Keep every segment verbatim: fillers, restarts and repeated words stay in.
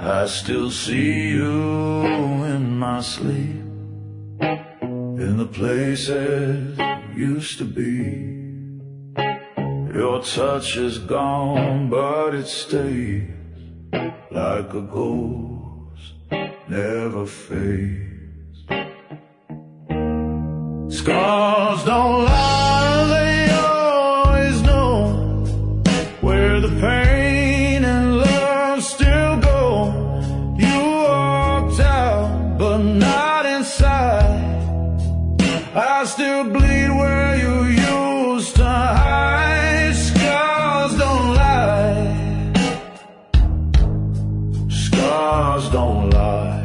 I still see you in my sleep, in the places you used to be. Your touch is gone, but it stays like a ghost, never fades. Scars don't lie, they always know where the pain and love still go. You walked out, but not inside. I still bleed where you used to hide. Scars don't lie. Scars don't lie.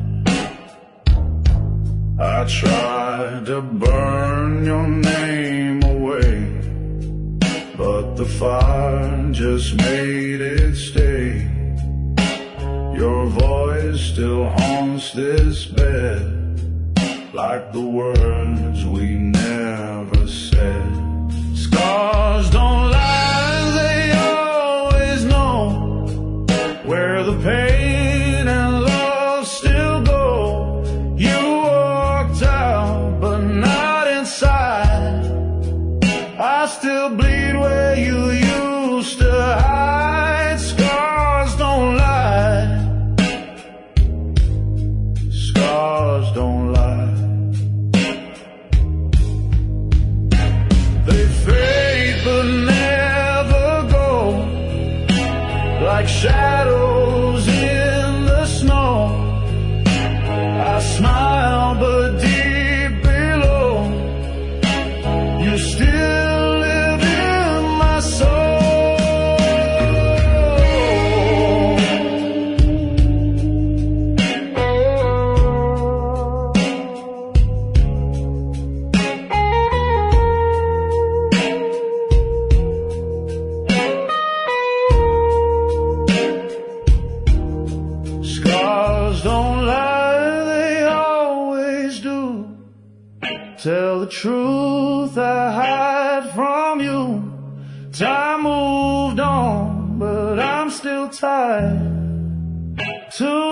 I tried to burn your name away, but the fire just made it stay. Your voice still haunts this bed, like the words we never said. Scars don't lie, they always know where the pain and love still go. You walked out, but not inside. I still bleed where you used to hide. Scars don't lie. Scars don't lie. They fade but never go, like shadows in the snow. I smile but deep below, you still live in my soul. Scars don't lie, they always do. Tell the truth I hide from you. Time moved on, but I'm still tied to